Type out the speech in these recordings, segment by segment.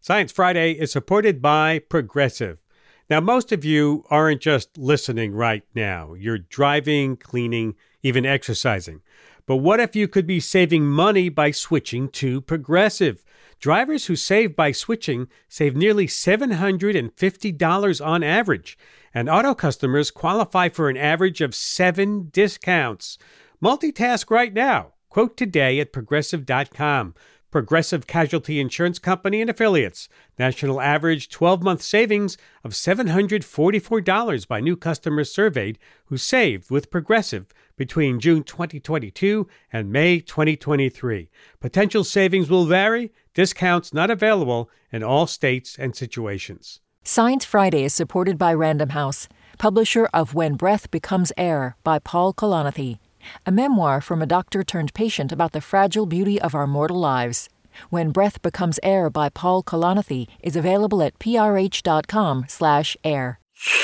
Science Friday is supported by Progressive. Now, most of you aren't just listening right now. You're driving, cleaning, even exercising. But what if you could be saving money by switching to Progressive? Drivers who save by switching save nearly $750 on average, and auto customers qualify for an average of 7 discounts. Multitask right now. Quote today at Progressive.com. Progressive Casualty Insurance Company and Affiliates. National average 12-month savings of $744 by new customers surveyed who saved with Progressive between June 2022 and May 2023. Potential savings will vary. Discounts not available in all states and situations. Science Friday is supported by Random House, publisher of When Breath Becomes Air by Paul Kalanithi, a memoir from a doctor turned patient about the fragile beauty of our mortal lives. When Breath Becomes Air by Paul Kalanithi is available at prh.com/air.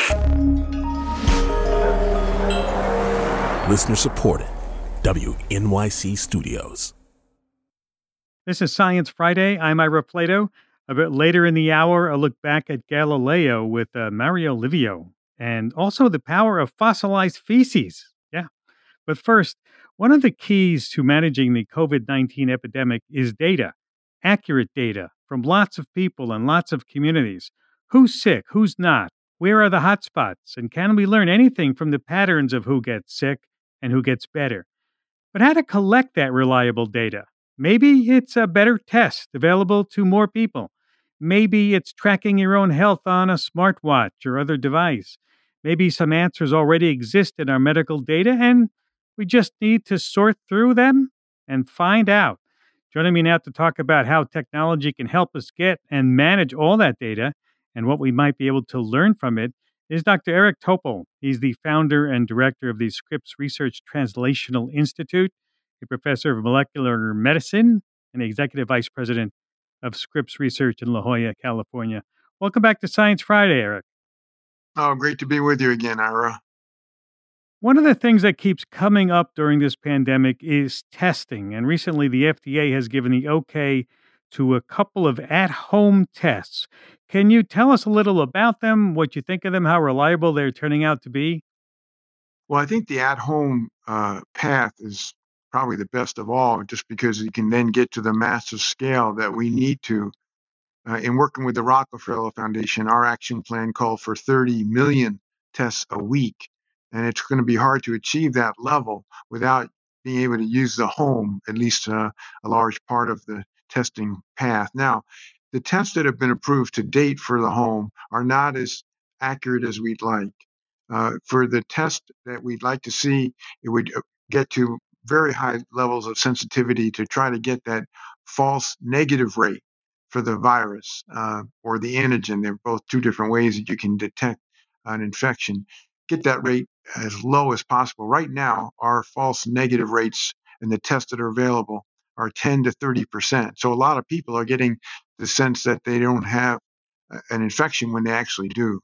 Listener supported. WNYC Studios. This is Science Friday. I'm Ira Plato. A bit later in the hour, a look back at Galileo with Mario Livio, and also the power of fossilized feces. Yeah. But first, one of the keys to managing the COVID-19 epidemic is data, accurate data from lots of people and lots of communities. Who's sick? Who's not? Where are the hotspots? And can we learn anything from the patterns of who gets sick and who gets better? But how to collect that reliable data? Maybe it's a better test available to more people. Maybe it's tracking your own health on a smartwatch or other device. Maybe some answers already exist in our medical data, and we just need to sort through them and find out. Joining me now to talk about how technology can help us get and manage all that data and what we might be able to learn from it is Dr. Eric Topol. He's the founder and director of the Scripps Research Translational Institute, a professor of molecular medicine, and executive vice president of Scripps Research in La Jolla, California. Welcome back to Science Friday, Eric. Oh, great to be with you again, Ira. One of the things that keeps coming up during this pandemic is testing. And recently, the FDA has given the okay to a couple of at-home tests. Can you tell us a little about them, what you think of them, how reliable they're turning out to be? Well, I think the at-home path is probably the best of all, just because you can then get to the massive scale that we need to. In working with the Rockefeller Foundation, our action plan called for 30 million tests a week. And it's going to be hard to achieve that level without being able to use the home, at least a large part of the testing path. Now, the tests that have been approved to date for the home are not as accurate as we'd like. For the test that we'd like to see, it would get to very high levels of sensitivity to try to get that false negative rate for the virus or the antigen. They're both two different ways that you can detect an infection. Get that rate as low as possible. Right now, our false negative rates in the tests that are available are 10 to 30%. So a lot of people are getting the sense that they don't have an infection when they actually do.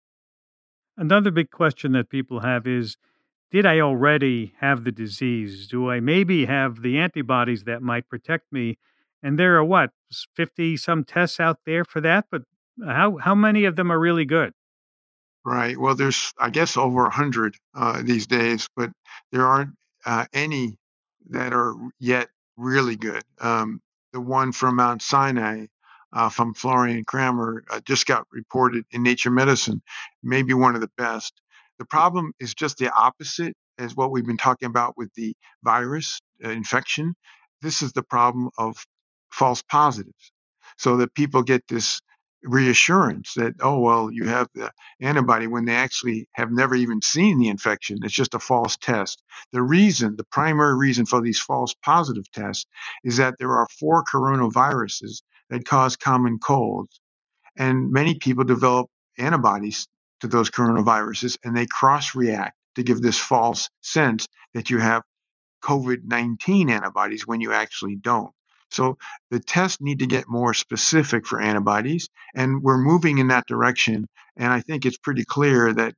Another big question that people have is, did I already have the disease? Do I maybe have the antibodies that might protect me? And there are 50 some tests out there for that, but how many of them are really good? Right. Well, there's, I guess, over 100 these days, but there aren't any that are yet really good. The one from Mount Sinai, from Florian Kramer, just got reported in Nature Medicine, maybe one of the best. The problem is just the opposite as what we've been talking about with the virus infection. This is the problem of false positives, so that people get this reassurance that, oh, well, you have the antibody when they actually have never even seen the infection. It's just a false test. The primary reason for these false positive tests is that there are 4 coronaviruses that cause common colds. And many people develop antibodies to those coronaviruses, and they cross-react to give this false sense that you have COVID-19 antibodies when you actually don't. So the tests need to get more specific for antibodies, and we're moving in that direction. And I think it's pretty clear that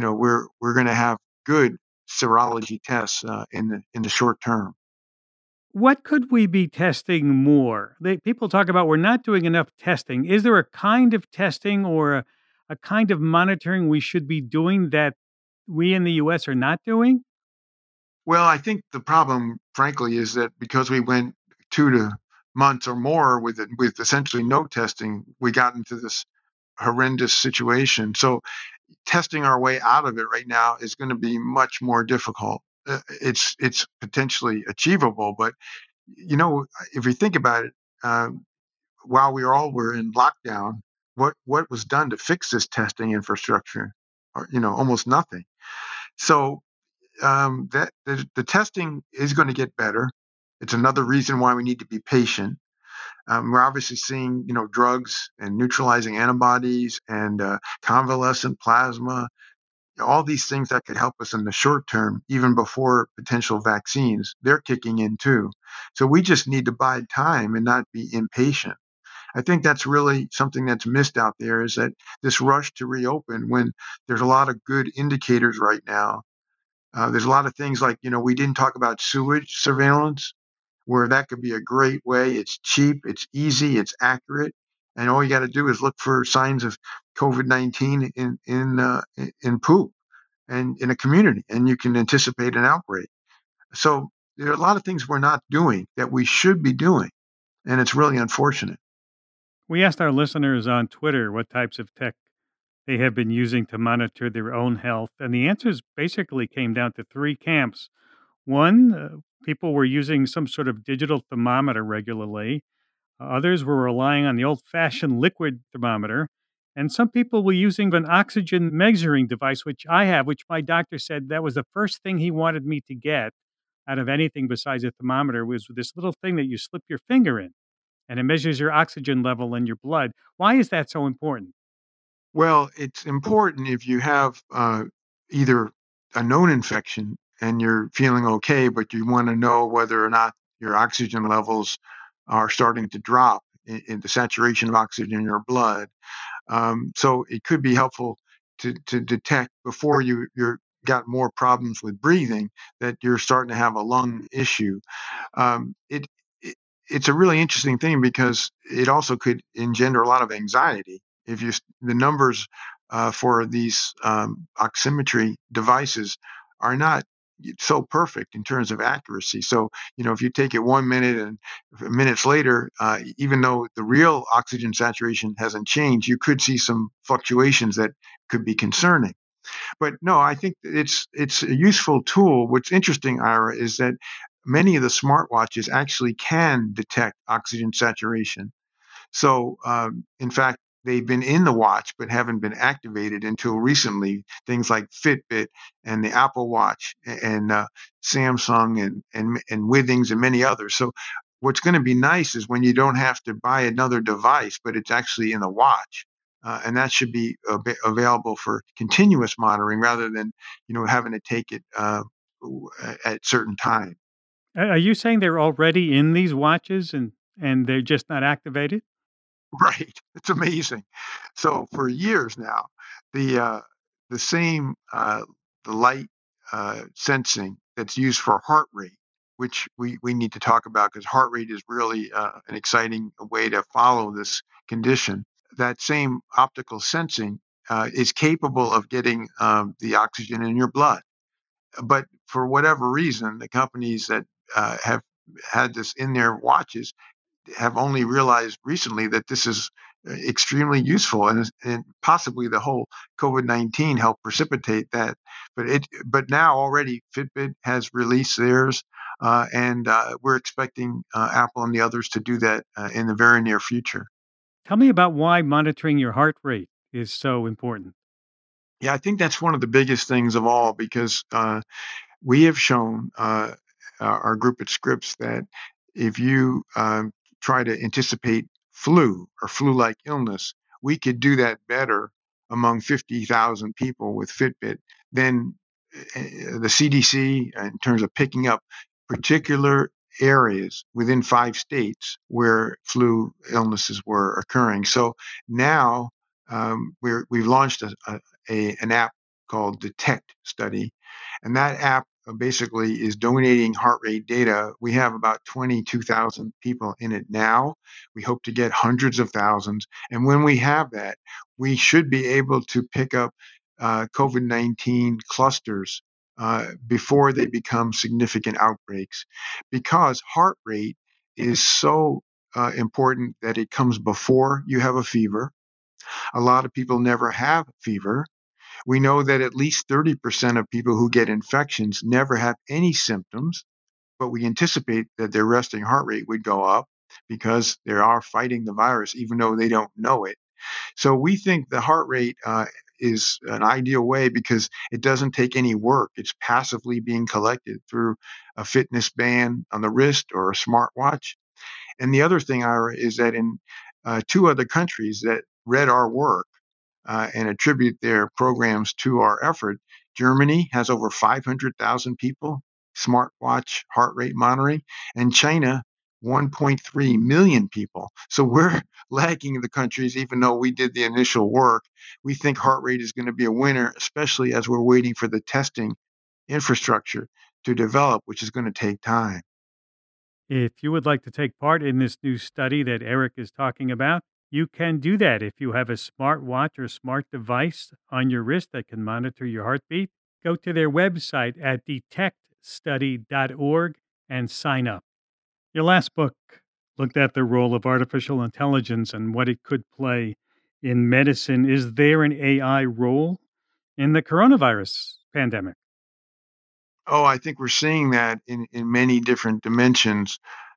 we're going to have good serology tests in the short term. What could we be testing more? People talk about we're not doing enough testing. Is there a kind of testing or a kind of monitoring we should be doing that we in the US are not doing? Well, I think the problem, frankly, is that because we went 2 to months or more with essentially no testing, we got into this horrendous situation. So testing our way out of it right now is going to be much more difficult. It's potentially achievable, but if you think about it, while we all were in lockdown, what was done to fix this testing infrastructure? Or, almost nothing. So that the testing is going to get better. It's another reason why we need to be patient. We're obviously seeing, drugs and neutralizing antibodies and convalescent plasma, all these things that could help us in the short term, even before potential vaccines. They're kicking in too. So we just need to bide time and not be impatient. I think that's really something that's missed out there is that this rush to reopen when there's a lot of good indicators right now. There's a lot of things like, we didn't talk about sewage surveillance, where that could be a great way. It's cheap, it's easy, it's accurate, and all you got to do is look for signs of COVID-19 in poop and in a community, and you can anticipate an outbreak. So there are a lot of things we're not doing that we should be doing, and it's really unfortunate. We asked our listeners on Twitter what types of tech they have been using to monitor their own health, and the answers basically came down to three camps. One, people were using some sort of digital thermometer regularly. Others were relying on the old fashioned liquid thermometer. And some people were using an oxygen measuring device, which I have, which my doctor said that was the first thing he wanted me to get out of anything besides a thermometer was this little thing that you slip your finger in and it measures your oxygen level in your blood. Why is that so important? Well, it's important if you have either a known infection and you're feeling okay, but you want to know whether or not your oxygen levels are starting to drop in the saturation of oxygen in your blood. So it could be helpful to detect before you're got more problems with breathing that you're starting to have a lung issue. It it's a really interesting thing because it also could engender a lot of anxiety if the numbers for these oximetry devices are not so perfect in terms of accuracy. So, if you take it 1 minute and minutes later, even though the real oxygen saturation hasn't changed, you could see some fluctuations that could be concerning. But no, I think it's a useful tool. What's interesting, Ira, is that many of the smartwatches actually can detect oxygen saturation. So, in fact, they've been in the watch but haven't been activated until recently. Things like Fitbit and the Apple Watch and Samsung and Withings and many others. So, what's going to be nice is when you don't have to buy another device, but it's actually in the watch. And that should be available for continuous monitoring rather than having to take it at certain times. Are you saying they're already in these watches and they're just not activated? Right. It's amazing. So for years now, the uh, the same the light sensing that's used for heart rate, which we need to talk about because heart rate is really an exciting way to follow this condition. That same optical sensing is capable of getting the oxygen in your blood. But for whatever reason, the companies that have had this in their watches have only realized recently that this is extremely useful and possibly the whole COVID-19 helped precipitate that. But now already Fitbit has released theirs, and we're expecting Apple and the others to do that in the very near future. Tell me about why monitoring your heart rate is so important. Yeah, I think that's one of the biggest things of all because we have shown our group at Scripps that if you try to anticipate flu or flu-like illness, we could do that better among 50,000 people with Fitbit than the CDC in terms of picking up particular areas within 5 states where flu illnesses were occurring. So now we've launched an app called Detect Study, and that app basically is donating heart rate data. We have about 22,000 people in it now. We hope to get hundreds of thousands. And when we have that, we should be able to pick up COVID-19 clusters before they become significant outbreaks, because heart rate is so important that it comes before you have a fever. A lot of people never have fever. We know that at least 30% of people who get infections never have any symptoms, but we anticipate that their resting heart rate would go up because they are fighting the virus, even though they don't know it. So we think the heart rate is an ideal way because it doesn't take any work. It's passively being collected through a fitness band on the wrist or a smartwatch. And the other thing, Ira, is that in 2 other countries that read our work and attribute their programs to our effort, Germany has over 500,000 people smartwatch heart rate monitoring, and China 1.3 million people. So we're lagging the countries, even though we did the initial work. We think heart rate is going to be a winner, especially as we're waiting for the testing infrastructure to develop, which is going to take time. If you would like to take part in this new study that Eric is talking about, you can do that if you have a smartwatch or smart device on your wrist that can monitor your heartbeat. Go to their website at detectstudy.org and sign up. Your last book looked at the role of artificial intelligence and what it could play in medicine. Is there an AI role in the coronavirus pandemic? Oh, I think we're seeing that in many different dimensions.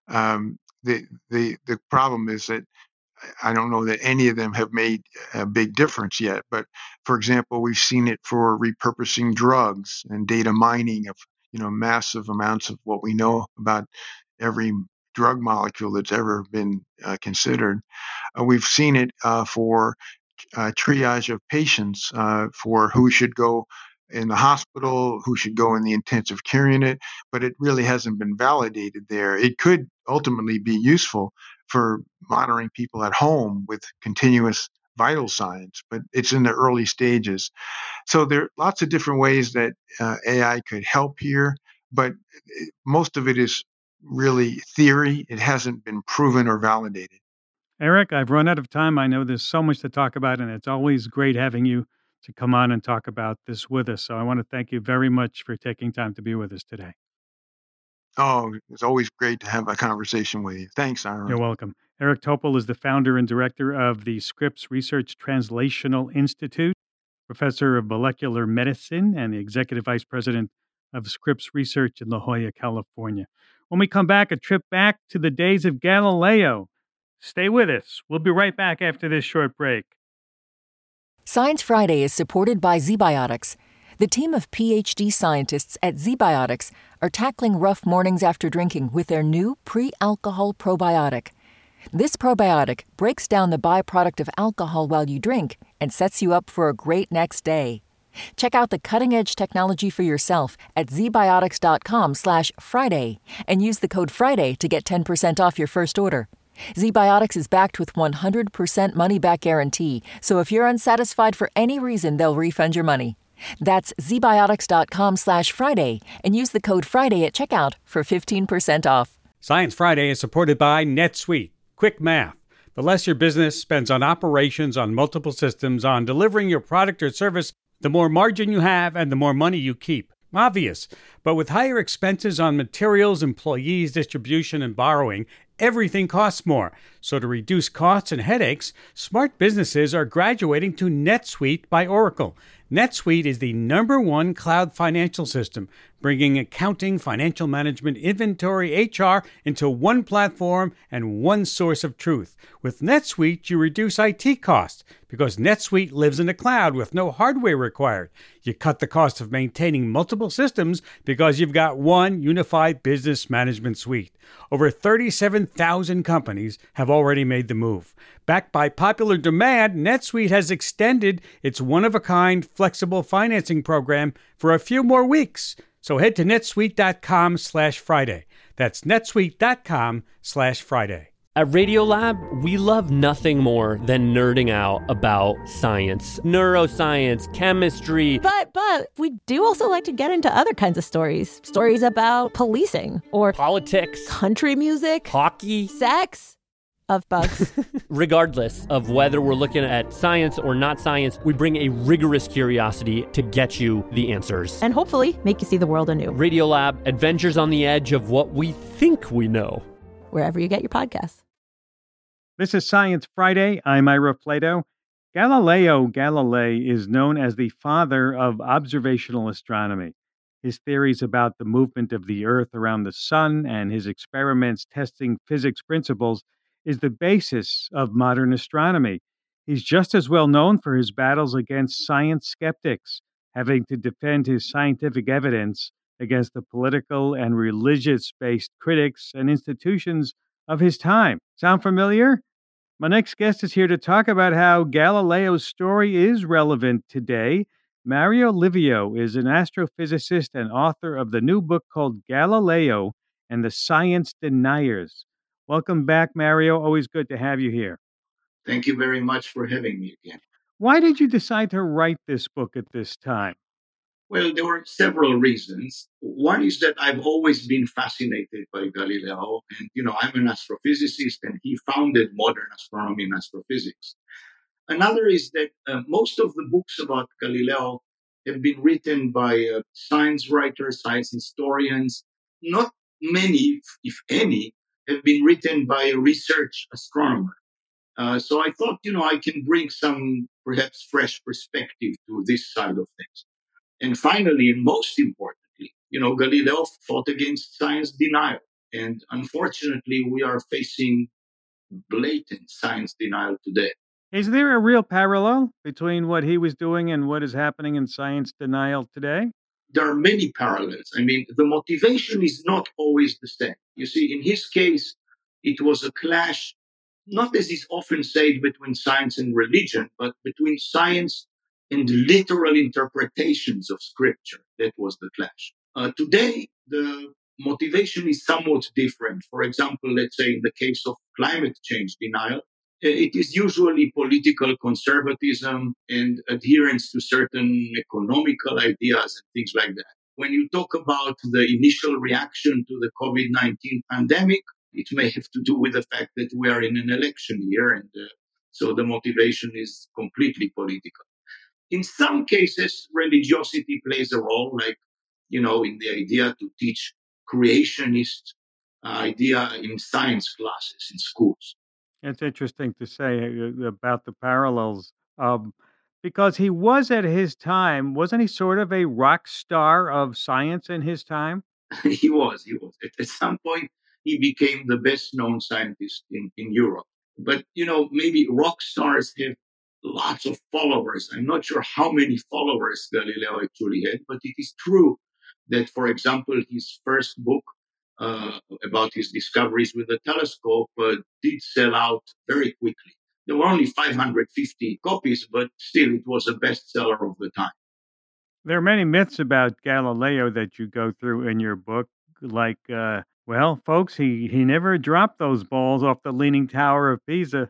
The problem is that I don't know that any of them have made a big difference yet. But for example, we've seen it for repurposing drugs and data mining of massive amounts of what we know about every drug molecule that's ever been considered. We've seen it for triage of patients, for who should go in the hospital, who should go in the intensive care unit, but it really hasn't been validated there. It could ultimately be useful for monitoring people at home with continuous vital signs, but it's in the early stages. So there are lots of different ways that AI could help here, but most of it is really theory. It hasn't been proven or validated. Eric, I've run out of time. I know there's so much to talk about, and it's always great having you to come on and talk about this with us. So I want to thank you very much for taking time to be with us today. Oh, it's always great to have a conversation with you. Thanks, Ira. You're welcome. Eric Topol is the founder and director of the Scripps Research Translational Institute, professor of molecular medicine, and the executive vice president of Scripps Research in La Jolla, California. When we come back, a trip back to the days of Galileo. Stay with us. We'll be right back after this short break. Science Friday is supported by ZBiotics. The team of PhD scientists at ZBiotics are tackling rough mornings after drinking with their new pre-alcohol probiotic. This probiotic breaks down the byproduct of alcohol while you drink and sets you up for a great next day. Check out the cutting-edge technology for yourself at zbiotics.com/Friday and use the code Friday to get 10% off your first order. ZBiotics is backed with 100% money-back guarantee, so if you're unsatisfied for any reason, they'll refund your money. That's zbiotics.com/Friday and use the code Friday at checkout for 15% off. Science Friday is supported by NetSuite. Quick math. The less your business spends on operations, on multiple systems, on delivering your product or service, the more margin you have and the more money you keep. Obvious. But with higher expenses on materials, employees, distribution, and borrowing, everything costs more. So to reduce costs and headaches, smart businesses are graduating to NetSuite by Oracle. NetSuite is the #1 cloud financial system, bringing accounting, financial management, inventory, HR into one platform and one source of truth. With NetSuite, you reduce IT costs because NetSuite lives in the cloud with no hardware required. You cut the cost of maintaining multiple systems because you've got one unified business management suite. Over 37,000 companies have already made the move. Backed by popular demand, NetSuite has extended its one-of-a-kind flexible financing program for a few more weeks. So head to netsuite.com/Friday. That's netsuite.com/Friday. At Radiolab, we love nothing more than nerding out about science, neuroscience, chemistry. But we do also like to get into other kinds of stories. Stories about policing or Politics, country music, hockey, sex, of bugs. Regardless of whether we're looking at science or not science, we bring a rigorous curiosity to get you the answers. And hopefully make you see the world anew. Radiolab, adventures on the edge of what we think we know. Wherever you get your podcasts. This is Science Friday. I'm Ira Flato. Galileo Galilei is known as the father of observational astronomy. His theories about the movement of the Earth around the sun and his experiments testing physics principles is the basis of modern astronomy. He's just as well known for his battles against science skeptics, having to defend his scientific evidence against the political and religious-based critics and institutions of his time. Sound familiar? My next guest is here to talk about how Galileo's story is relevant today. Mario Livio is an astrophysicist and author of the new book called Galileo and the Science Deniers. Welcome back, Mario. Always good to have you here. Thank you very much for having me again. Why did you decide to write this book at this time? Well, there were several reasons. One is that I've always been fascinated by Galileo. And, I'm an astrophysicist, and he founded modern astronomy and astrophysics. Another is that most of the books about Galileo have been written by science writers, science historians. Not many, if any, have been written by a research astronomer. So I thought, I can bring some perhaps fresh perspective to this side of things. And finally, and most importantly, Galileo fought against science denial. And unfortunately, we are facing blatant science denial today. Is there a real parallel between what he was doing and what is happening in science denial today? There are many parallels. I mean, the motivation is not always the same. You see, in his case, it was a clash, not as is often said, between science and religion, but between science and literal interpretations of scripture. That was the clash. Today, the motivation is somewhat different. For example, let's say in the case of climate change denial, it is usually political conservatism and adherence to certain economical ideas and things like that. When you talk about the initial reaction to the COVID-19 pandemic, it may have to do with the fact that we are in an election year, and so the motivation is completely political. In some cases, religiosity plays a role, like, in the idea to teach creationist idea in science classes in schools. It's interesting to say about the parallels, because he was at his time, wasn't he sort of a rock star of science in his time? He was. At some point, he became the best known scientist in Europe. But, maybe rock stars have lots of followers. I'm not sure how many followers Galileo actually had, but it is true that, for example, his first book about his discoveries with the telescope did sell out very quickly. There were only 550 copies, but still it was a bestseller of the time. There are many myths about Galileo that you go through in your book, like, folks, he never dropped those balls off the Leaning Tower of Pisa.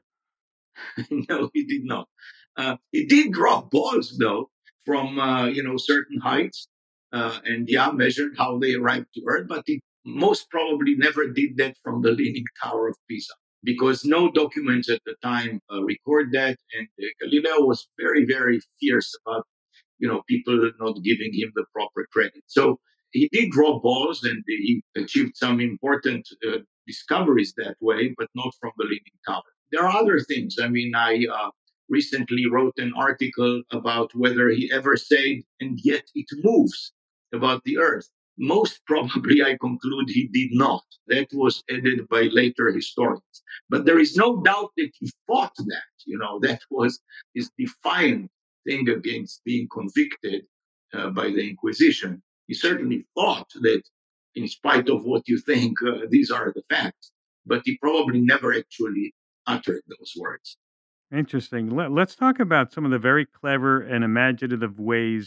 No, he did not. He did drop balls, though, from, certain heights, and measured how they arrived to Earth, but he most probably never did that from the Leaning Tower of Pisa, because no documents at the time record that, and Galileo was very, very fierce about, people not giving him the proper credit. So he did drop balls, and he achieved some important discoveries that way, but not from the Leaning Tower. There are other things. I mean, I recently wrote an article about whether he ever said, and yet it moves, about the Earth. Most probably, I conclude he did not. That was added by later historians. But there is no doubt that he fought that. That was his defiant thing against being convicted by the Inquisition. He certainly thought that, in spite of what you think, these are the facts. But he probably never actually uttered those words. Interesting. Let's talk about some of the very clever and imaginative ways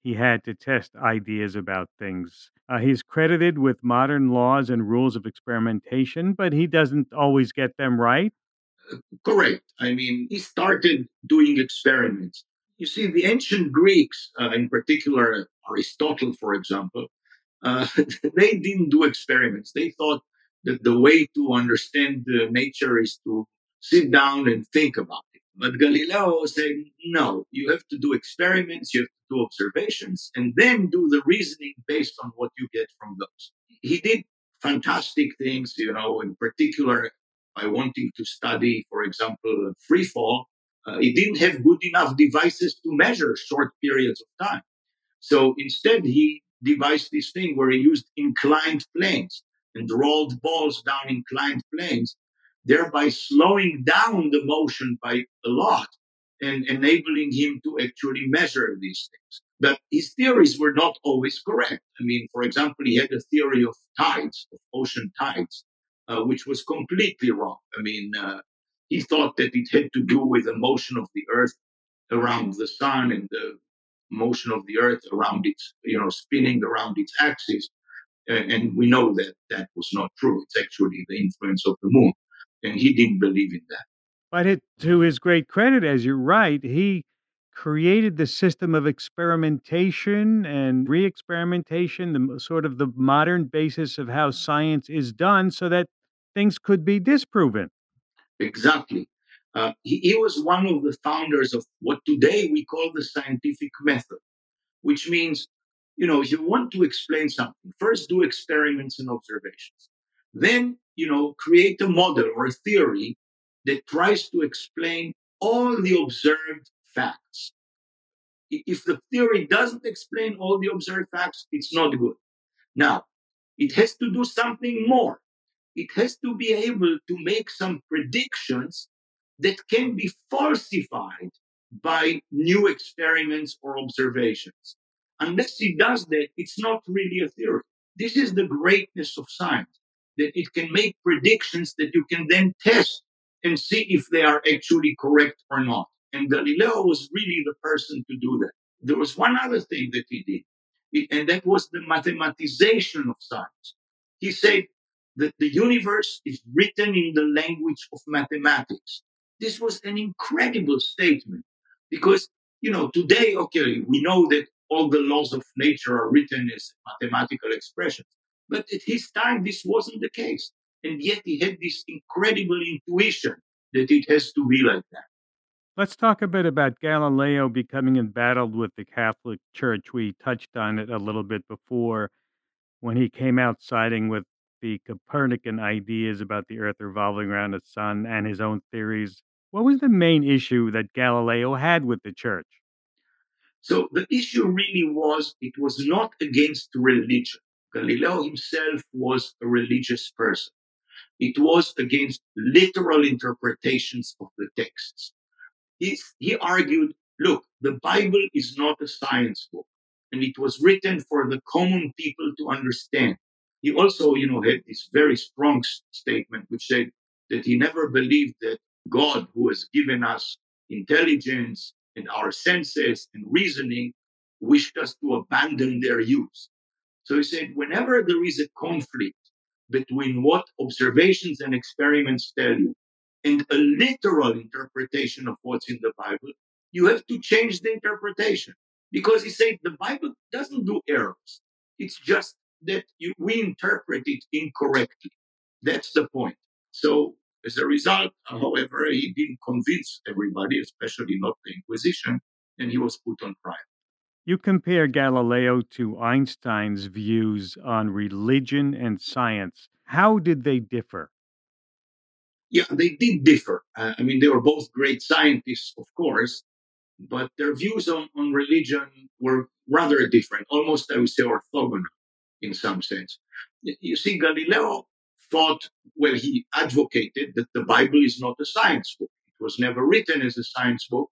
he had to test ideas about things. He's credited with modern laws and rules of experimentation, but he doesn't always get them right. Correct. I mean, he started doing experiments. You see, the ancient Greeks, in particular Aristotle, for example, uh, they didn't do experiments. They thought that the way to understand nature is to sit down and think about it. But Galileo said, no, you have to do experiments, you have to do observations, and then do the reasoning based on what you get from those. He did fantastic things, in particular, by wanting to study, for example, free fall. He didn't have good enough devices to measure short periods of time. So instead, he devised this thing where he used inclined planes and rolled balls down inclined planes, thereby slowing down the motion by a lot and enabling him to actually measure these things. But his theories were not always correct. I mean, for example, he had a theory of tides, of ocean tides, which was completely wrong. I mean, he thought that it had to do with the motion of the earth around the sun and the motion of the earth around its, spinning around its axis. And we know that that was not true. It's actually the influence of the moon. And he didn't believe in that. But to his great credit, as you're right, he created the system of experimentation and re-experimentation, sort of the modern basis of how science is done, so that things could be disproven. Exactly. He was one of the founders of what today we call the scientific method, which means, if you want to explain something, first do experiments and observations. Then, create a model or a theory that tries to explain all the observed facts. If the theory doesn't explain all the observed facts, it's not good. Now, it has to do something more. It has to be able to make some predictions that can be falsified by new experiments or observations. Unless it does that, it's not really a theory. This is the greatness of science, that it can make predictions that you can then test and see if they are actually correct or not. And Galileo was really the person to do that. There was one other thing that he did, and that was the mathematization of science. He said that the universe is written in the language of mathematics. This was an incredible statement because, today, okay, we know that all the laws of nature are written as mathematical expressions. But at his time, this wasn't the case. And yet he had this incredible intuition that it has to be like that. Let's talk a bit about Galileo becoming embattled with the Catholic Church. We touched on it a little bit before when he came out siding with the Copernican ideas about the Earth revolving around the sun and his own theories. What was the main issue that Galileo had with the church? So the issue really was, it was not against religion. Galileo himself was a religious person. It was against literal interpretations of the texts. He argued, look, the Bible is not a science book, and it was written for the common people to understand. He also, had this very strong statement, which said that he never believed that God, who has given us intelligence and our senses and reasoning, wished us to abandon their use. So he said, whenever there is a conflict between what observations and experiments tell you and a literal interpretation of what's in the Bible, you have to change the interpretation. Because he said the Bible doesn't do errors. It's just that we interpret it incorrectly. That's the point. So as a result, however, he didn't convince everybody, especially not the Inquisition, and he was put on trial. You compare Galileo to Einstein's views on religion and science. How did they differ? Yeah, they did differ. I mean, they were both great scientists, of course, but their views on religion were rather different, almost, I would say, orthogonal in some sense. You see, Galileo thought, well, he advocated that the Bible is not a science book. It was never written as a science book.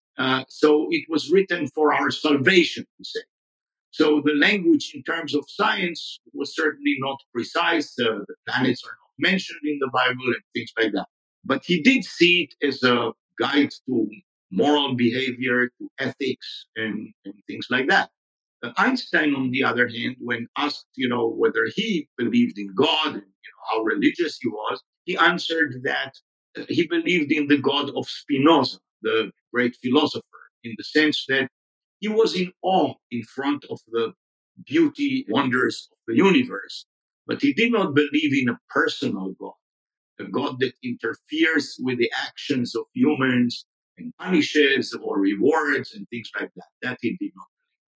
So it was written for our salvation, he said. So the language in terms of science was certainly not precise. The planets are not mentioned in the Bible and things like that. But he did see it as a guide to moral behavior, to ethics, and things like that. Einstein, on the other hand, when asked, whether he believed in God and how religious he was, he answered that he believed in the God of Spinoza, the great philosopher, in the sense that he was in awe in front of the beauty, wonders of the universe, but he did not believe in a personal God, a God that interferes with the actions of humans and punishes or rewards and things like that. That he did not.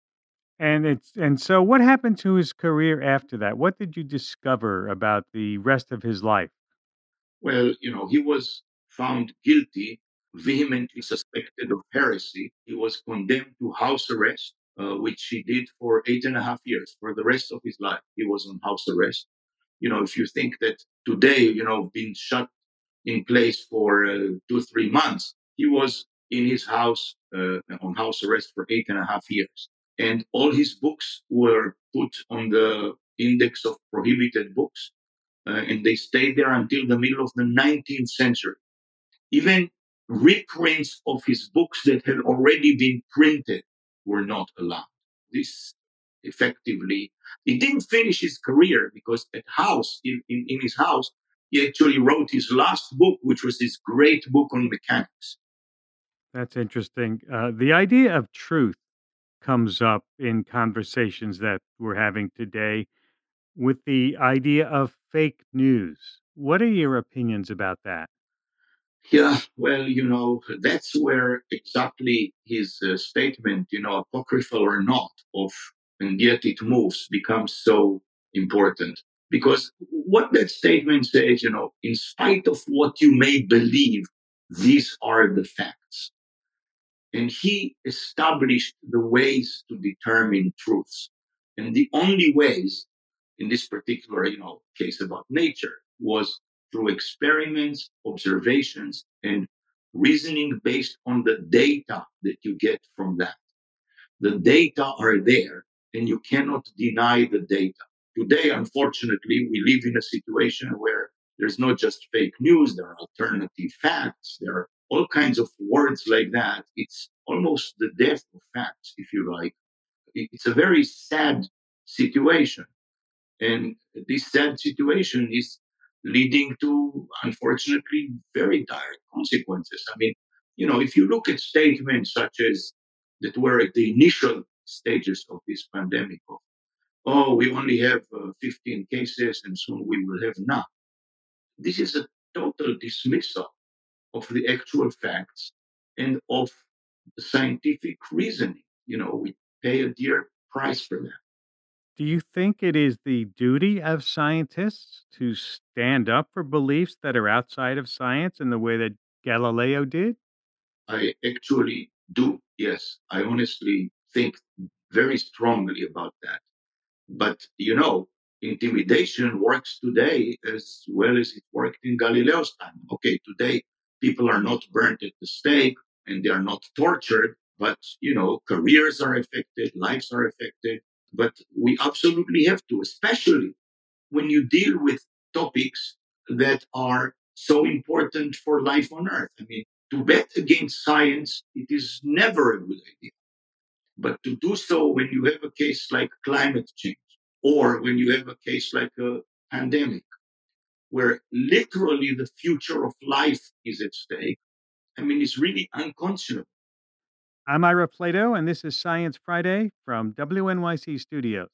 And so what happened to his career after that? What did you discover about the rest of his life? Well, he was found guilty, vehemently suspected of heresy. He was condemned to house arrest, which he did for 8.5 years. For the rest of his life, he was on house arrest. If you think that today, being shut in place for 2-3 months, he was in his house on house arrest for 8.5 years. And all his books were put on the index of prohibited books, and they stayed there until the middle of the 19th century. Even reprints of his books that had already been printed were not allowed. This effectively, he didn't finish his career because in his house, he actually wrote his last book, which was his great book on mechanics. That's interesting. The idea of truth comes up in conversations that we're having today with the idea of fake news. What are your opinions about that? Yeah, well, that's where exactly his statement, apocryphal or not, of and yet it moves, becomes so important. Because what that statement says, in spite of what you may believe, these are the facts. And he established the ways to determine truths. And the only ways in this particular, case about nature was through experiments, observations, and reasoning based on the data that you get from that. The data are there, and you cannot deny the data. Today, unfortunately, we live in a situation where there's not just fake news, there are alternative facts, there are all kinds of words like that. It's almost the death of facts, if you like. It's a very sad situation. And this sad situation is leading to, unfortunately, very dire consequences. I mean, if you look at statements such as that were at the initial stages of this pandemic, of, oh, we only have 15 cases and soon we will have none. This is a total dismissal of the actual facts and of the scientific reasoning. We pay a dear price for that. Do you think it is the duty of scientists to stand up for beliefs that are outside of science in the way that Galileo did? I actually do. Yes, I honestly think very strongly about that. But intimidation works today as well as it worked in Galileo's time. Okay, today people are not burnt at the stake and they are not tortured, but careers are affected, lives are affected. But we absolutely have to, especially when you deal with topics that are so important for life on Earth. I mean, to bet against science, it is never a good idea. But to do so when you have a case like climate change or when you have a case like a pandemic, where literally the future of life is at stake, I mean, it's really unconscionable. I'm Ira Plato, and this is Science Friday from WNYC Studios.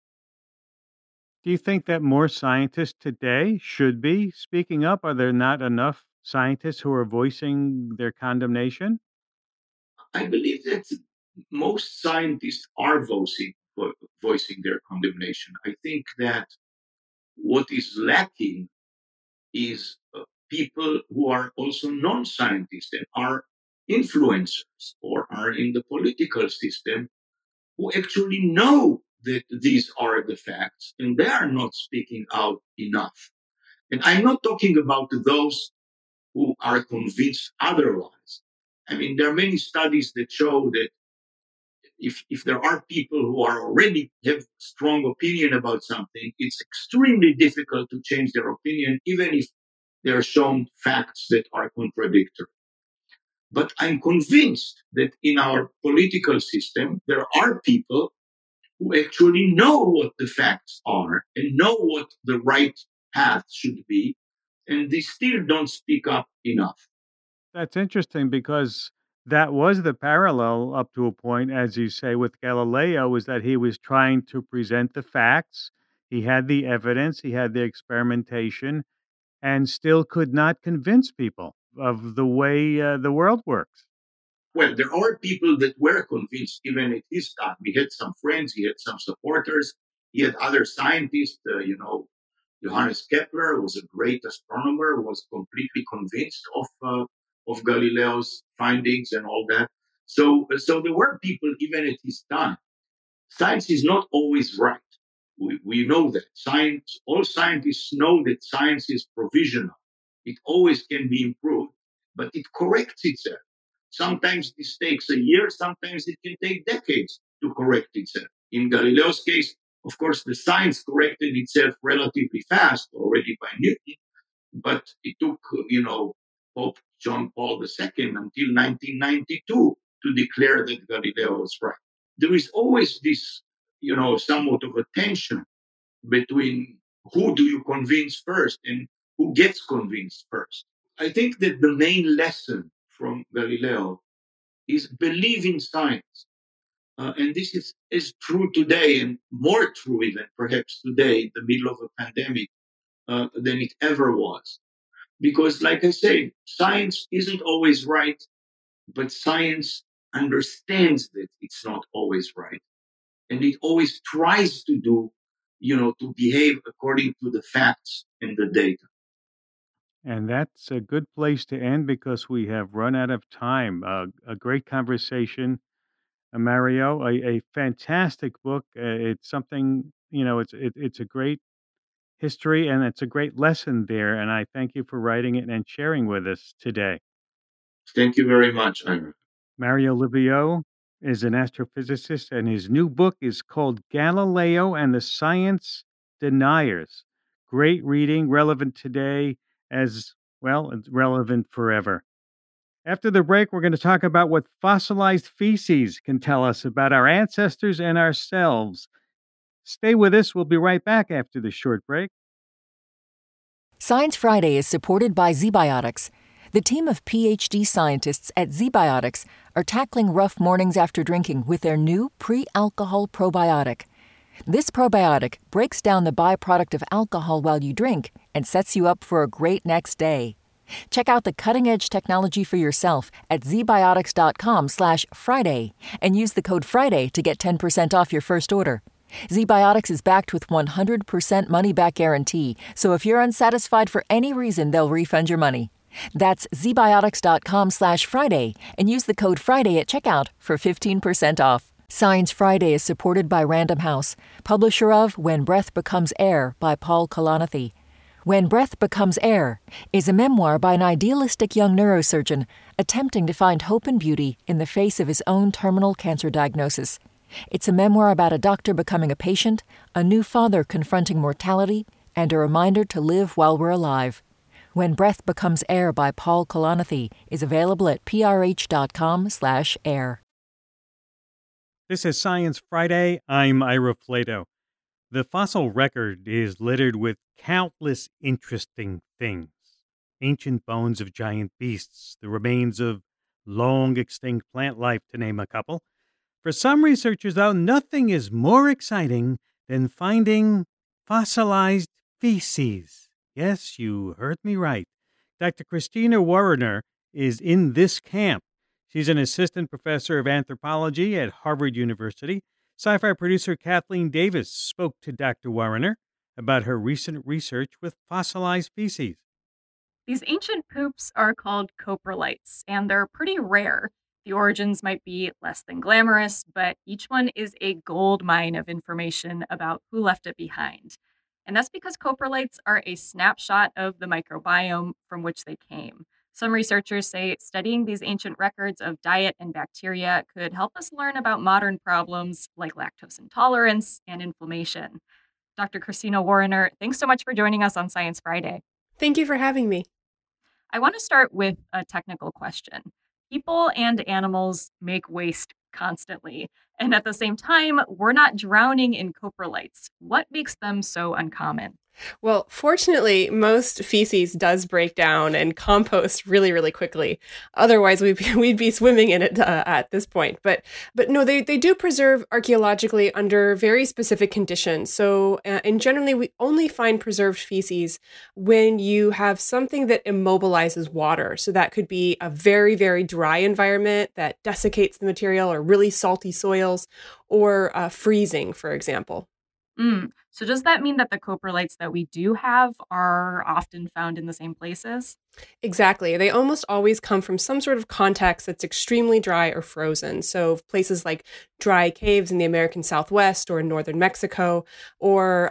Do you think that more scientists today should be speaking up? Are there not enough scientists who are voicing their condemnation? I believe that most scientists are voicing their condemnation. I think that what is lacking is people who are also non-scientists and are influencers or are in the political system who actually know that these are the facts and they are not speaking out enough. And I'm not talking about those who are convinced otherwise. I mean, there are many studies that show that if there are people who are already have strong opinion about something, it's extremely difficult to change their opinion, even if they are shown facts that are contradictory. But I'm convinced that in our political system, there are people who actually know what the facts are and know what the right path should be, and they still don't speak up enough. That's interesting because that was the parallel up to a point, as you say, with Galileo, is that he was trying to present the facts. He had the evidence, he had the experimentation, and still could not convince people of the way the world works. Well, there are people that were convinced even at his time. He had some friends, he had some supporters, he had other scientists, Johannes Kepler was a great astronomer, was completely convinced of Galileo's findings and all that. So there were people even at his time. Science is not always right. We know that. All scientists know that science is provisional. It always can be improved, but it corrects itself. Sometimes this takes a year, sometimes it can take decades to correct itself. In Galileo's case, of course, the science corrected itself relatively fast already by Newton, but it took, Pope John Paul II until 1992 to declare that Galileo was right. There is always this, somewhat of a tension between who do you convince first and who gets convinced first. I think that the main lesson from Galileo is believe in science. And this is true today and more true even perhaps today in the middle of a pandemic than it ever was. Because like I say, science isn't always right, but science understands that it's not always right. And it always tries to to behave according to the facts and the data. And that's a good place to end because we have run out of time. A great conversation, Mario. A fantastic book. It's something it's a great history and it's a great lesson there. And I thank you for writing it and sharing with us today. Thank you very much, Ira. Mario Livio is an astrophysicist, and his new book is called Galileo and the Science Deniers. Great reading, relevant today as well, it's relevant forever. After the break, we're going to talk about what fossilized feces can tell us about our ancestors and ourselves. Stay with us. We'll be right back after this short break. Science Friday is supported by ZBiotics. The team of PhD scientists at ZBiotics are tackling rough mornings after drinking with their new pre-alcohol probiotic. This probiotic breaks down the byproduct of alcohol while you drink and sets you up for a great next day. Check out the cutting-edge technology for yourself at zbiotics.com/Friday and use the code Friday to get 10% off your first order. ZBiotics is backed with 100% money-back guarantee, so if you're unsatisfied for any reason, they'll refund your money. That's zbiotics.com/Friday and use the code Friday at checkout for 15% off. Science Friday is supported by Random House, publisher of When Breath Becomes Air by Paul Kalanithi. When Breath Becomes Air is a memoir by an idealistic young neurosurgeon attempting to find hope and beauty in the face of his own terminal cancer diagnosis. It's a memoir about a doctor becoming a patient, a new father confronting mortality, and a reminder to live while we're alive. When Breath Becomes Air by Paul Kalanithi is available at prh.com/air. This is Science Friday. I'm Ira Flato. The fossil record is littered with countless interesting things. Ancient bones of giant beasts, the remains of long-extinct plant life, to name a couple. For some researchers, though, nothing is more exciting than finding fossilized feces. Yes, you heard me right. Dr. Christina Warrener is in this camp. She's an assistant professor of anthropology at Harvard University. Sci-Fi producer Kathleen Davis spoke to Dr. Warrener about her recent research with fossilized feces. These ancient poops are called coprolites, and they're pretty rare. The origins might be less than glamorous, but each one is a gold mine of information about who left it behind. And that's because coprolites are a snapshot of the microbiome from which they came. Some researchers say studying these ancient records of diet and bacteria could help us learn about modern problems like lactose intolerance and inflammation. Dr. Christina Warrener, thanks so much for joining us on Science Friday. Thank you for having me. I want to start with a technical question. People and animals make waste constantly. And at the same time, we're not drowning in coprolites. What makes them so uncommon? Well, fortunately, most feces does break down and compost really, really quickly. Otherwise, we'd be swimming in it at this point. But no, they do preserve archaeologically under very specific conditions. So, and generally, we only find preserved feces when you have something that immobilizes water. So that could be a very, very dry environment that desiccates the material, or really salty soils, or freezing, for example. So does that mean that the coprolites that we do have are often found in the same places? Exactly. They almost always come from some sort of context that's extremely dry or frozen. So places like dry caves in the American Southwest or in northern Mexico, or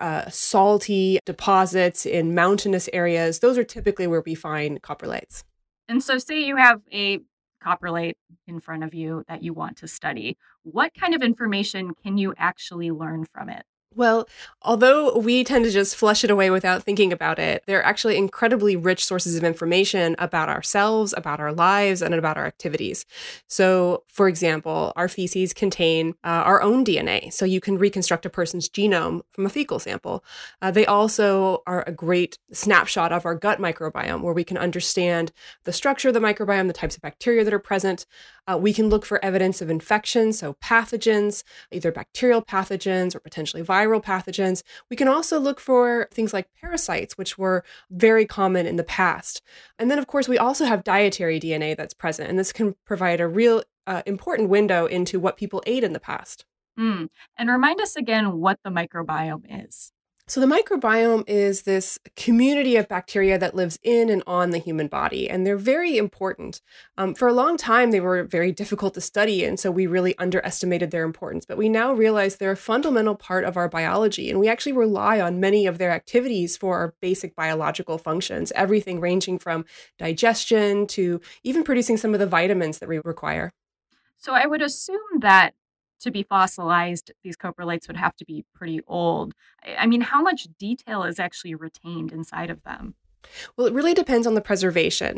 salty deposits in mountainous areas, those are typically where we find coprolites. And so say you have a coprolite in front of you that you want to study. What kind of information can you actually learn from it? Well, although we tend to just flush it away without thinking about it, they're actually incredibly rich sources of information about ourselves, about our lives, and about our activities. So, for example, our feces contain our own DNA, so you can reconstruct a person's genome from a fecal sample. They also are a great snapshot of our gut microbiome, where we can understand the structure of the microbiome, the types of bacteria that are present. We can look for evidence of infection, so pathogens, either bacterial pathogens or potentially viral pathogens. We can also look for things like parasites, which were very common in the past. And then, of course, we also have dietary DNA that's present, and this can provide a real important window into what people ate in the past. And remind us again what the microbiome is. So the microbiome is this community of bacteria that lives in and on the human body, and they're very important. For a long time, they were very difficult to study, and so we really underestimated their importance. But we now realize they're a fundamental part of our biology, and we actually rely on many of their activities for our basic biological functions, everything ranging from digestion to even producing some of the vitamins that we require. So I would assume that to be fossilized, these coprolites would have to be pretty old. I mean, how much detail is actually retained inside of them? Well, it really depends on the preservation.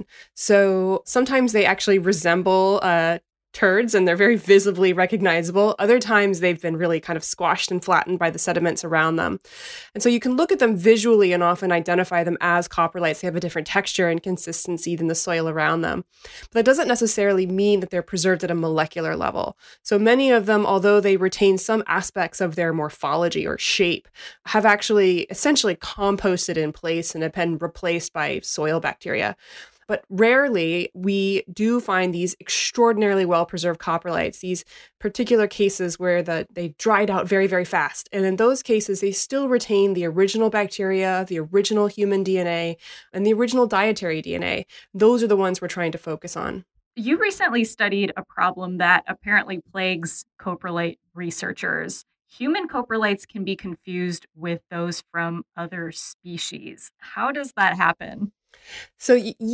So sometimes they actually resemble turds and they're very visibly recognizable. Other times they've been really kind of squashed and flattened by the sediments around them. And so you can look at them visually and often identify them as coprolites. They have a different texture and consistency than the soil around them. But that doesn't necessarily mean that they're preserved at a molecular level. So many of them, although they retain some aspects of their morphology or shape, have actually essentially composted in place and have been replaced by soil bacteria. But rarely we do find these extraordinarily well-preserved coprolites, these particular cases where they dried out very, very fast. And in those cases, they still retain the original bacteria, the original human DNA, and the original dietary DNA. Those are the ones we're trying to focus on. You recently studied a problem that apparently plagues coprolite researchers. Human coprolites can be confused with those from other species. How does that happen? So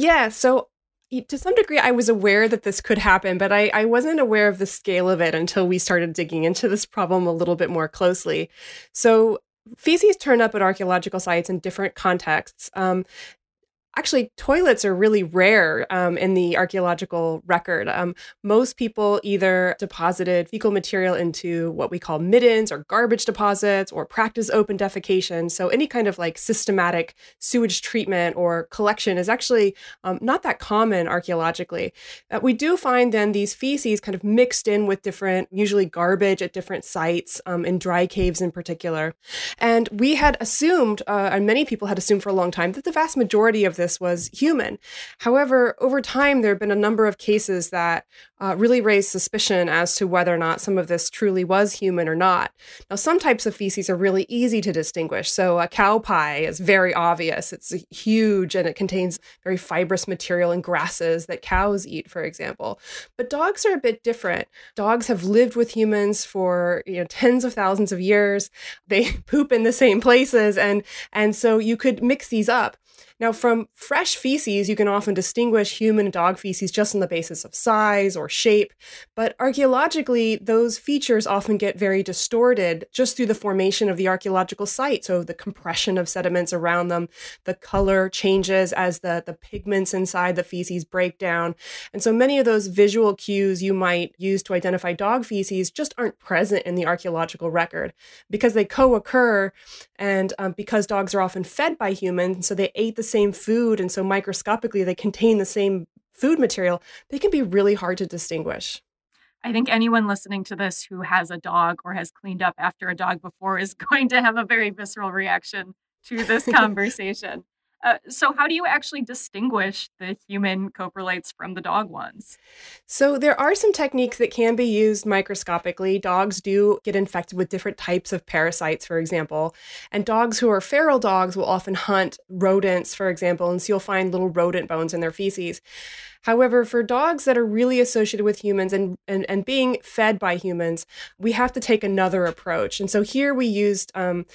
to some degree, I was aware that this could happen, but I wasn't aware of the scale of it until we started digging into this problem a little bit more closely. So feces turn up at archaeological sites in different contexts. Actually, toilets are really rare in the archaeological record. Most people either deposited fecal material into what we call middens or garbage deposits or practice open defecation. So any kind of like systematic sewage treatment or collection is actually not that common archaeologically. We do find then these feces kind of mixed in with different, usually garbage at different sites, in dry caves in particular. And we had assumed, and many people had assumed for a long time, that the vast majority of this was human. However, over time, there have been a number of cases that really raised suspicion as to whether or not some of this truly was human or not. Now, some types of feces are really easy to distinguish. So a cow pie is very obvious. It's huge and it contains very fibrous material and grasses that cows eat, for example. But dogs are a bit different. Dogs have lived with humans for tens of thousands of years. They poop in the same places. And so you could mix these up. Now, from fresh feces, you can often distinguish human and dog feces just on the basis of size or shape, but archaeologically, those features often get very distorted just through the formation of the archaeological site. So the compression of sediments around them, the color changes as the pigments inside the feces break down. And so many of those visual cues you might use to identify dog feces just aren't present in the archaeological record because they co-occur and because dogs are often fed by humans, so they ate the same food, and so microscopically they contain the same food material, they can be really hard to distinguish. I think anyone listening to this who has a dog or has cleaned up after a dog before is going to have a very visceral reaction to this conversation. So how do you actually distinguish the human coprolites from the dog ones? So there are some techniques that can be used microscopically. Dogs do get infected with different types of parasites, for example. And dogs who are feral dogs will often hunt rodents, for example, and so you'll find little rodent bones in their feces. However, for dogs that are really associated with humans and being fed by humans, we have to take another approach. And so here we used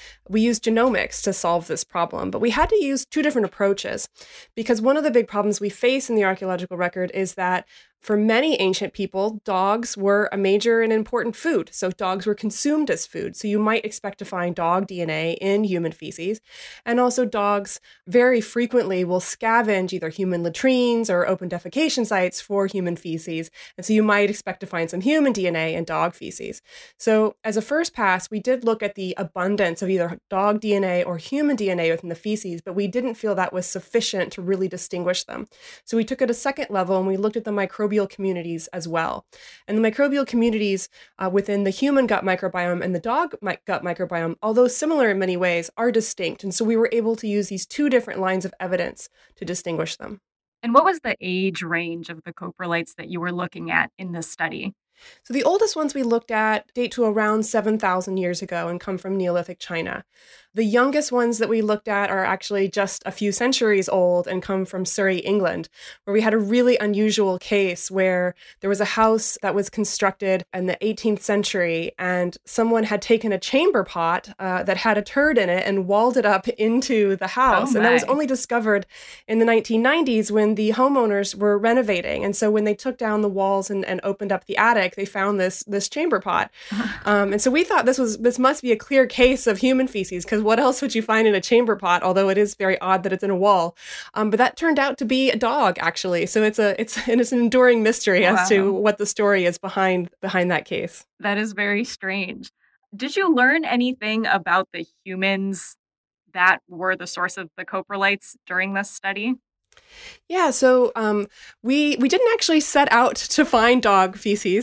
genomics to solve this problem, but we had to use two different approaches because one of the big problems we face in the archaeological record is that for many ancient people, dogs were a major and important food. So dogs were consumed as food. So you might expect to find dog DNA in human feces. And also dogs very frequently will scavenge either human latrines or open defecation sites for human feces. And so you might expect to find some human DNA in dog feces. So as a first pass, we did look at the abundance of either dog DNA or human DNA within the feces, but we didn't feel that was sufficient to really distinguish them. So we took it a second level and we looked at the microbial communities as well. And the microbial communities within the human gut microbiome and the dog gut microbiome, although similar in many ways, are distinct. And so we were able to use these two different lines of evidence to distinguish them. And what was the age range of the coprolites that you were looking at in this study? So the oldest ones we looked at date to around 7,000 years ago and come from Neolithic China. The youngest ones that we looked at are actually just a few centuries old and come from Surrey, England, where we had a really unusual case where there was a house that was constructed in the 18th century and someone had taken a chamber pot that had a turd in it and walled it up into the house. And that was only discovered in the 1990s when the homeowners were renovating. And so when they took down the walls and opened up the attic, they found this chamber pot. And so we thought this must be a clear case of human feces, because what else would you find in a chamber pot? Although it is very odd that it's in a wall. But that turned out to be a dog, actually. So it's an enduring mystery as to what the story is behind that case. That is very strange. Did you learn anything about the humans that were the source of the coprolites during this study? Yeah, so we didn't actually set out to find dog feces,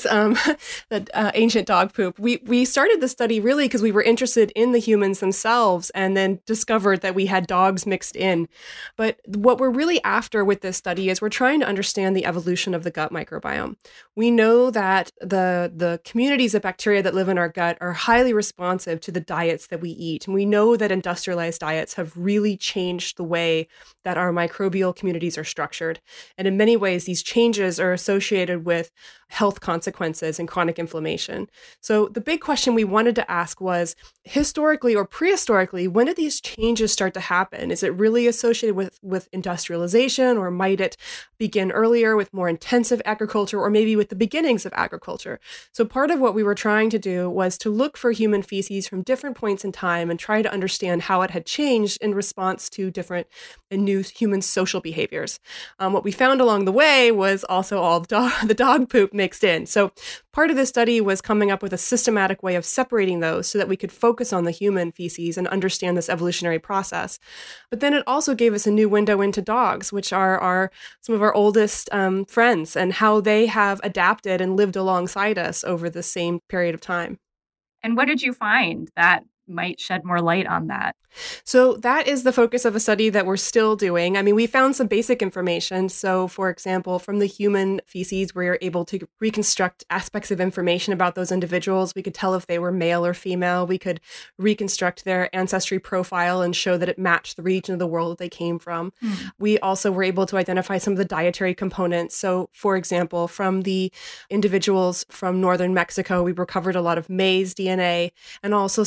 the ancient dog poop. We started the study really because we were interested in the humans themselves and then discovered that we had dogs mixed in. But what we're really after with this study is we're trying to understand the evolution of the gut microbiome. We know that the communities of bacteria that live in our gut are highly responsive to the diets that we eat. And we know that industrialized diets have really changed the way that our microbial communities are structured. And in many ways, these changes are associated with health consequences and chronic inflammation. So the big question we wanted to ask was, historically or prehistorically, when did these changes start to happen? Is it really associated with industrialization, or might it begin earlier with more intensive agriculture, or maybe with the beginnings of agriculture? So part of what we were trying to do was to look for human feces from different points in time and try to understand how it had changed in response to different and new human social behaviors. What we found along the way was also all the dog poop mixed in. So part of this study was coming up with a systematic way of separating those so that we could focus on the human feces and understand this evolutionary process. But then it also gave us a new window into dogs, which are some of our oldest friends, and how they have adapted and lived alongside us over the same period of time. And what did you find that might shed more light on that? So that is the focus of a study that we're still doing. I mean, we found some basic information. So, for example, from the human feces, we were able to reconstruct aspects of information about those individuals. We could tell if they were male or female. We could reconstruct their ancestry profile and show that it matched the region of the world that they came from. We also were able to identify some of the dietary components. So, for example, from the individuals from northern Mexico, we recovered a lot of maize DNA and also some other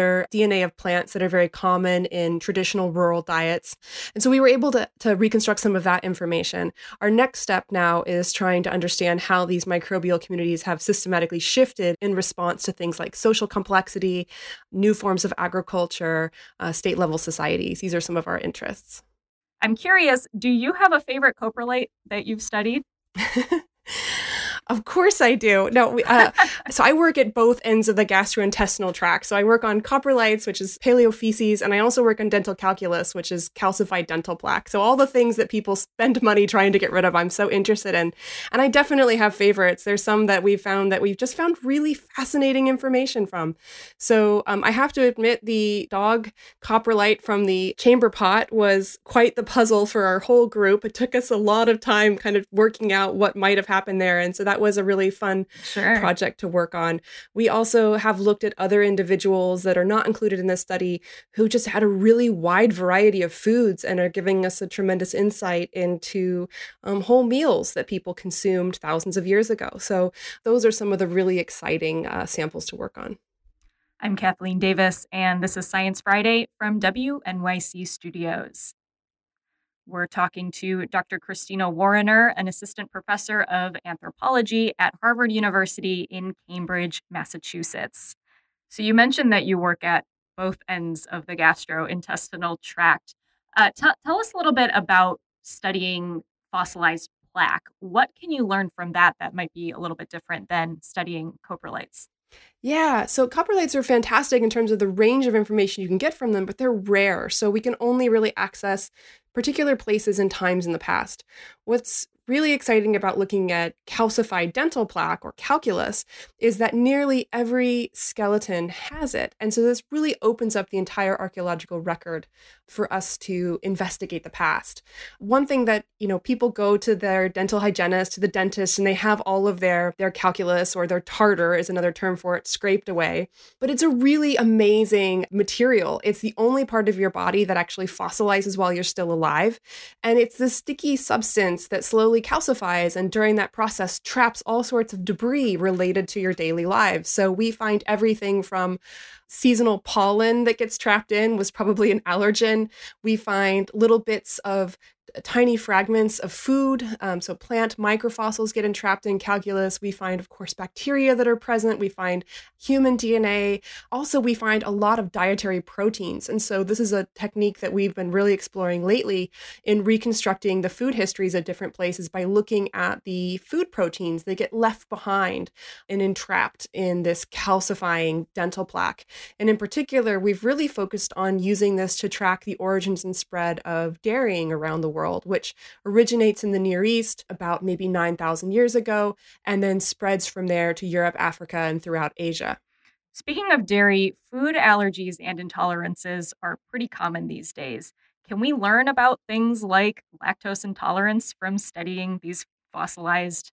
particular DNA of plants that are very common in traditional rural diets. And so we were able to reconstruct some of that information. Our next step now is trying to understand how these microbial communities have systematically shifted in response to things like social complexity, new forms of agriculture, state-level societies. These are some of our interests. I'm curious, do you have a favorite coprolite that you've studied? Of course I do. No, so I work at both ends of the gastrointestinal tract. So I work on coprolites, which is paleofeces, and I also work on dental calculus, which is calcified dental plaque. So all the things that people spend money trying to get rid of, I'm so interested in. And I definitely have favorites. There's some that we've just found really fascinating information from. So I have to admit, the dog coprolite from the chamber pot was quite the puzzle for our whole group. It took us a lot of time kind of working out what might have happened there. And so that was a really fun project to work on. We also have looked at other individuals that are not included in this study who just had a really wide variety of foods and are giving us a tremendous insight into whole meals that people consumed thousands of years ago. So those are some of the really exciting samples to work on. I'm Kathleen Davis, and this is Science Friday from WNYC Studios. We're talking to Dr. Christina Warrener, an assistant professor of anthropology at Harvard University in Cambridge, Massachusetts. So you mentioned that you work at both ends of the gastrointestinal tract. Tell us a little bit about studying fossilized plaque. What can you learn from that might be a little bit different than studying coprolites? Yeah, so coprolites are fantastic in terms of the range of information you can get from them, but they're rare. So we can only really access particular places and times in the past. What's really exciting about looking at calcified dental plaque or calculus is that nearly every skeleton has it. And so this really opens up the entire archaeological record for us to investigate the past. One thing that, people go to their dental hygienist, to the dentist, and they have all of their calculus, or their tartar is another term for it, scraped away. But it's a really amazing material. It's the only part of your body that actually fossilizes while you're still alive. And it's this sticky substance that slowly calcifies, and during that process traps all sorts of debris related to your daily lives. So we find everything from seasonal pollen that gets trapped in, was probably an allergen. We find little bits of tiny fragments of food. So plant microfossils get entrapped in calculus. We find, of course, bacteria that are present. We find human DNA. Also, we find a lot of dietary proteins. And so this is a technique that we've been really exploring lately in reconstructing the food histories of different places by looking at the food proteins that get left behind and entrapped in this calcifying dental plaque. And in particular, we've really focused on using this to track the origins and spread of dairying around the world, which originates in the Near East about maybe 9,000 years ago, and then spreads from there to Europe, Africa, and throughout Asia. Speaking of dairy, food allergies and intolerances are pretty common these days. Can we learn about things like lactose intolerance from studying these fossilized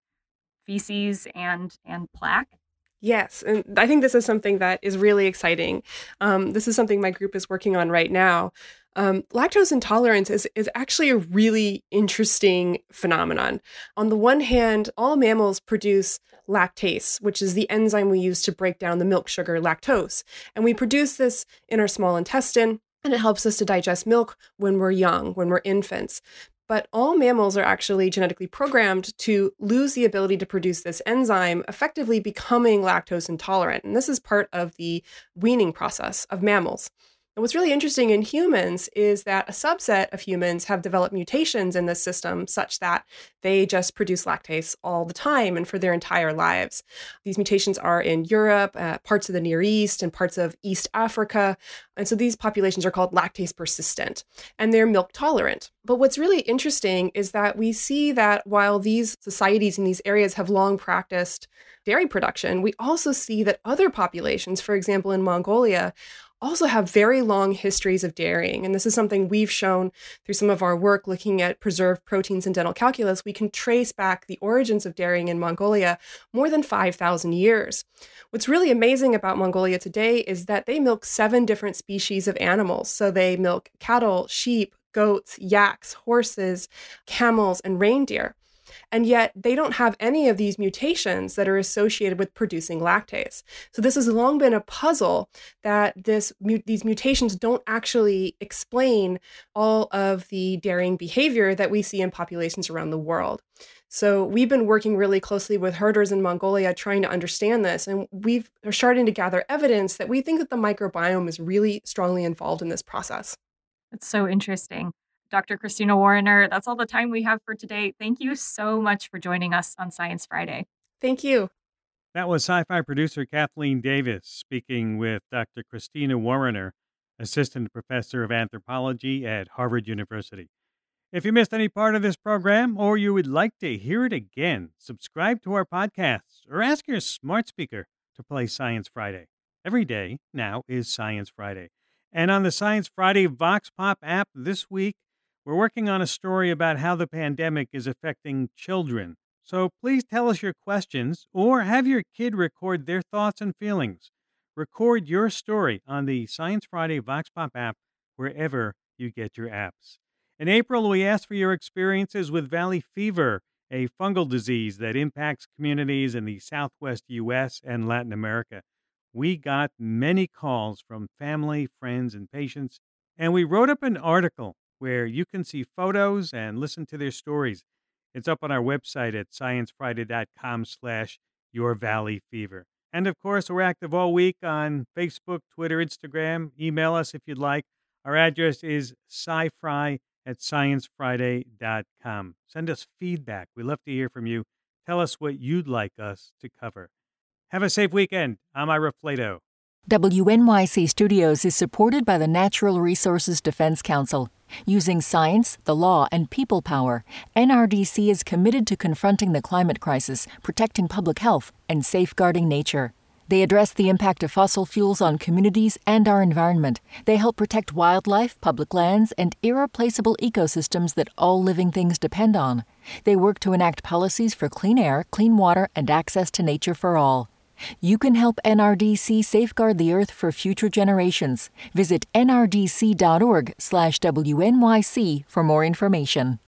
feces and plaque? Yes, and I think this is something that is really exciting. This is something my group is working on right now. Lactose intolerance is actually a really interesting phenomenon. On the one hand, all mammals produce lactase, which is the enzyme we use to break down the milk sugar lactose. And we produce this in our small intestine, and it helps us to digest milk when we're young, when we're infants. But all mammals are actually genetically programmed to lose the ability to produce this enzyme, effectively becoming lactose intolerant. And this is part of the weaning process of mammals. And what's really interesting in humans is that a subset of humans have developed mutations in this system such that they just produce lactase all the time and for their entire lives. These mutations are in Europe, parts of the Near East, and parts of East Africa. And so these populations are called lactase persistent, and they're milk tolerant. But what's really interesting is that we see that while these societies in these areas have long practiced dairy production, we also see that other populations, for example, in Mongolia, also have very long histories of dairying. And this is something we've shown through some of our work looking at preserved proteins in dental calculus. We can trace back the origins of dairying in Mongolia more than 5,000 years. What's really amazing about Mongolia today is that they milk 7 different species of animals. So they milk cattle, sheep, goats, yaks, horses, camels, and reindeer. And yet they don't have any of these mutations that are associated with producing lactase. So this has long been a puzzle that these mutations don't actually explain all of the dairying behavior that we see in populations around the world. So we've been working really closely with herders in Mongolia trying to understand this, and are starting to gather evidence that we think that the microbiome is really strongly involved in this process. That's so interesting. Dr. Christina Warrener, that's all the time we have for today. Thank you so much for joining us on Science Friday. Thank you. That was sci-fi producer Kathleen Davis speaking with Dr. Christina Warrener, Assistant Professor of Anthropology at Harvard University. If you missed any part of this program or you would like to hear it again, subscribe to our podcasts or ask your smart speaker to play Science Friday. Every day now is Science Friday. And on the Science Friday Vox Pop app this week, we're working on a story about how the pandemic is affecting children. So please tell us your questions or have your kid record their thoughts and feelings. Record your story on the Science Friday Vox Pop app wherever you get your apps. In April, we asked for your experiences with valley fever, a fungal disease that impacts communities in the Southwest U.S. and Latin America. We got many calls from family, friends, and patients, and we wrote up an article where you can see photos and listen to their stories. It's up on our website at sciencefriday.com/yourvalleyfever. And of course, we're active all week on Facebook, Twitter, Instagram. Email us if you'd like. Our address is scifry@sciencefriday.com. Send us feedback. We love to hear from you. Tell us what you'd like us to cover. Have a safe weekend. I'm Ira Flato. WNYC Studios is supported by the Natural Resources Defense Council. Using science, the law, and people power, NRDC is committed to confronting the climate crisis, protecting public health, and safeguarding nature. They address the impact of fossil fuels on communities and our environment. They help protect wildlife, public lands, and irreplaceable ecosystems that all living things depend on. They work to enact policies for clean air, clean water, and access to nature for all. You can help NRDC safeguard the earth for future generations. Visit nrdc.org/WNYC for more information.